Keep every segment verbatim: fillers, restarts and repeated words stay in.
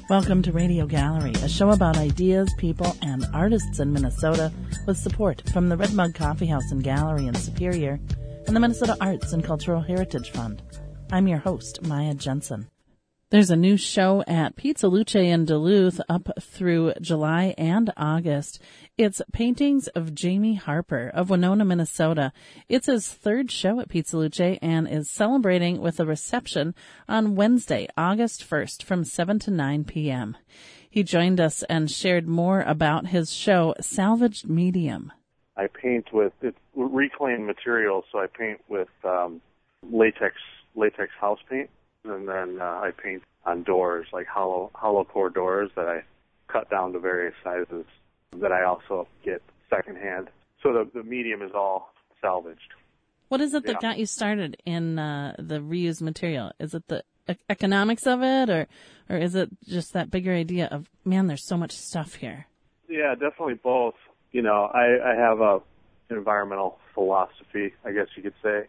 Welcome to Radio Gallery, a show about ideas, people, and artists in Minnesota with support from the Red Mug Coffee House and Gallery in Superior and the Minnesota Arts and Cultural Heritage Fund. I'm your host, Maya Jensen. There's a new show at Pizza Luce in Duluth up through July and August. It's Paintings of Jamie Harper of Winona, Minnesota. It's his third show at Pizza Luce and is celebrating with a reception on Wednesday, August first from seven to nine p.m. He joined us and shared more about his show, Salvaged Medium. I paint with it's reclaimed materials, so I paint with um, latex latex house paint. And then uh, I paint on doors, like hollow hollow core doors that I cut down to various sizes that I also get secondhand. So the, the medium is all salvaged. What is it that yeah. got you started in uh, the reused material? Is it the e- economics of it, or or is it just that bigger idea of, man, there's so much stuff here? Yeah, definitely both. You know, I, I have a an environmental philosophy, I guess you could say,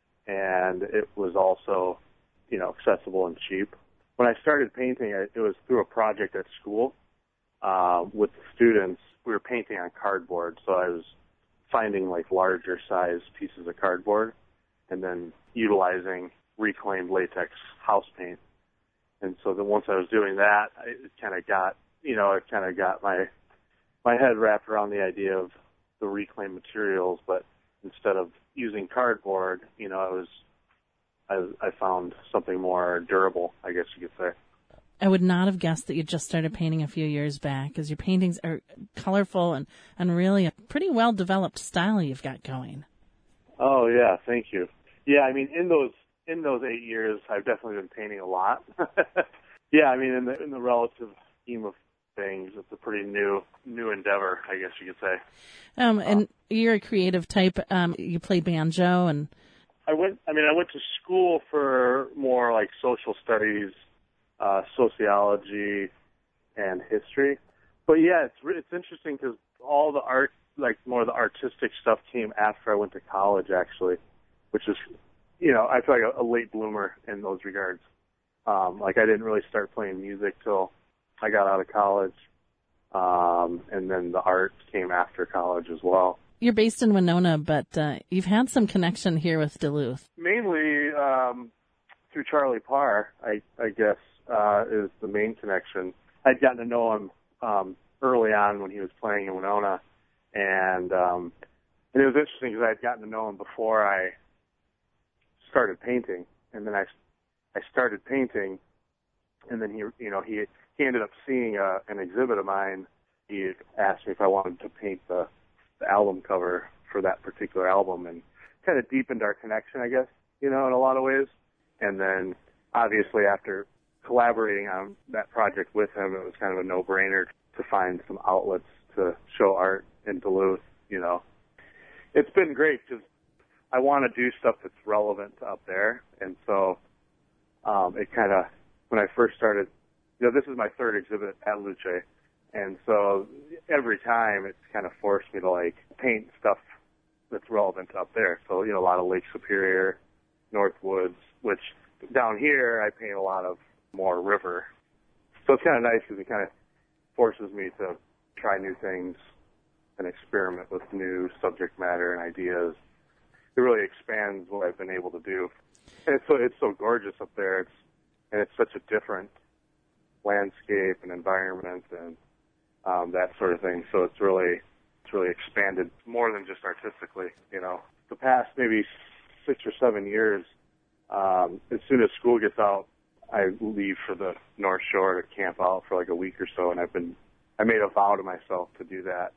and it was also, you know, accessible and cheap. When I started painting, it was through a project at school uh, with the students. We were painting on cardboard, so I was finding like larger size pieces of cardboard and then utilizing reclaimed latex house paint. And so then once I was doing that, it kind of got, you know, it kind of got my my head wrapped around the idea of the reclaimed materials, but instead of using cardboard, you know, I was I, I found something more durable, I guess you could say. I would not have guessed that you just started painting a few years back, because your paintings are colorful and, and really a pretty well-developed style you've got going. Oh, yeah, thank you. Yeah, I mean, in those in those eight years, I've definitely been painting a lot. Yeah, I mean, in the in the relative scheme of things, it's a pretty new new endeavor, I guess you could say. Um, and uh, you're a creative type. Um, you play banjo and... I went. I mean, I went to school for more like social studies, uh, sociology, and history. But yeah, it's it's interesting because all the art, like more of the artistic stuff, came after I went to college, actually, which is, you know, I feel like a, a late bloomer in those regards. Um, like I didn't really start playing music till I got out of college, um, and then the art came after college as well. You're based in Winona, but uh, you've had some connection here with Duluth. Mainly um, through Charlie Parr, I, I guess, uh, is the main connection. I'd gotten to know him um, early on when he was playing in Winona, and um, and it was interesting because I'd gotten to know him before I started painting, and then I, I started painting, and then he, you know, he he ended up seeing a, an exhibit of mine. He asked me if I wanted to paint the the album cover for that particular album, and kind of deepened our connection, I guess, you know, in a lot of ways. And then obviously after collaborating on that project with him, it was kind of a no-brainer to find some outlets to show art in Duluth, you know. It's been great because I want to do stuff that's relevant up there. And so um, it kind of, when I first started, you know, this is my third exhibit at Luce. And so every time it's kind of forced me to, like, paint stuff that's relevant up there. So, you know, a lot of Lake Superior, North Woods, which down here I paint a lot of more river. So it's kind of nice because it kind of forces me to try new things and experiment with new subject matter and ideas. It really expands what I've been able to do. And it's so, it's so gorgeous up there. It's, and it's such a different landscape and environment and Um, that sort of thing. So it's really, it's really expanded more than just artistically, you know. The past maybe six or seven years, um, as soon as school gets out, I leave for the North Shore to camp out for like a week or so, and I've been, I made a vow to myself to do that.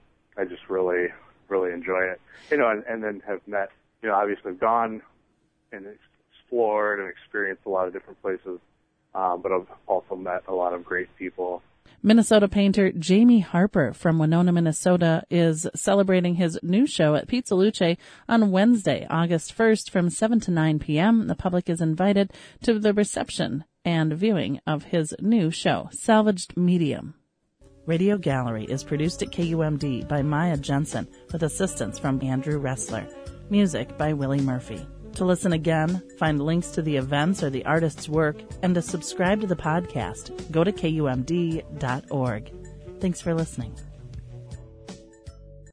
I just really, really enjoy it, you know, and, and then have met, you know, obviously gone and explored and experienced a lot of different places, um, but I've also met a lot of great people. Minnesota painter Jamie Harper from Winona, Minnesota is celebrating his new show at Pizza Luce on Wednesday, August first from seven to nine p.m. The public is invited to the reception and viewing of his new show, Salvaged Medium. Radio Gallery is produced at K U M D by Maya Jensen with assistance from Andrew Ressler. Music by Willie Murphy. To listen again, find links to the events or the artist's work, and to subscribe to the podcast, go to K U M D dot org. Thanks for listening.